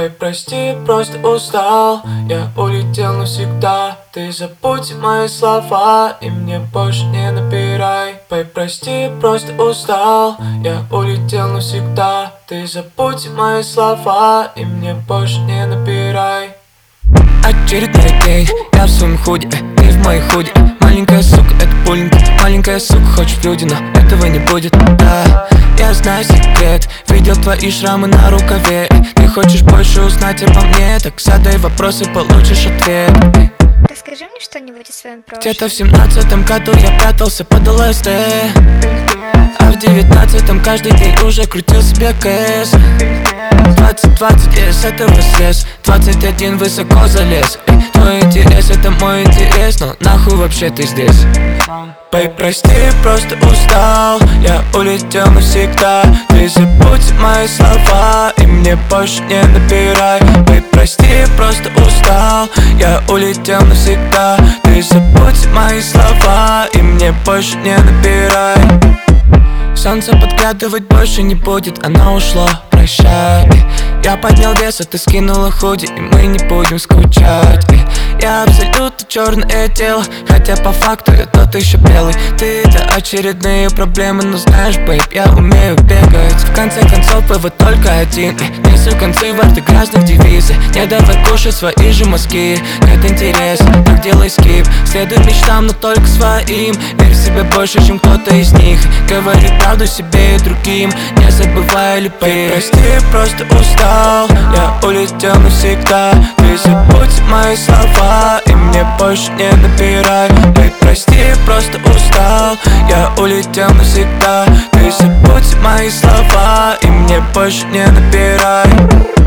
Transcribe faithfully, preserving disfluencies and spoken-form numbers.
Пой, прости, просто устал. Я улетел навсегда. Ты забудь мои слова и мне больше не набирай. Пой, прости, просто устал. Я улетел навсегда. Ты забудь мои слова и мне больше не набирай. Очередной день, я в своем худи, э, ты в моей худи. Маленькая сука, это пуленька. Маленькая сука, хочешь в люди, но этого не будет, да. Я знаю секрет, видел твои шрамы на рукаве. Ты хочешь больше узнать обо мне, так задай вопросы, получишь ответ. Расскажи мне что-нибудь о своем прошлом. Где-то в семнадцатом году я прятался под ЛСД, а в девятнадцатом каждый день уже крутил себе КС. Двадцать двадцать я из этого слез, двадцать один высоко залез. Эй, твой интерес это мой интерес, но нахуй вообще ты здесь? Пой, прости, просто устал. Я улетел навсегда. Ты забудь мои слова и мне больше не набирай. Пой, прости, просто устал. Я улетел навсегда. Ты забудь мои слова и мне больше не набирай. Солнце подглядывать больше не будет, оно ушло, прощай. Я поднял вес, а ты скинула худи, и мы не будем скучать. Я абсолютно черное тело, хотя по факту я тот еще белый. Ты это очередные проблемы, но знаешь, бейб, я умею бегать. В конце концов, вывод только один. Несу концы в арты грязных девизы. Не давай кушать свои же мозги. Нет интереса, так делай скип. Следуй мечтам, но только своим. Верь в себя больше, чем кто-то из них. Говори правду себе и другим, не забывай любить. Прости, просто устал. Я улетел навсегда. Ты забудь мои слова и мне больше не набирай. Эй, прости, просто устал. Я улетел навсегда. Ты забудь мои слова и мне больше не набирай.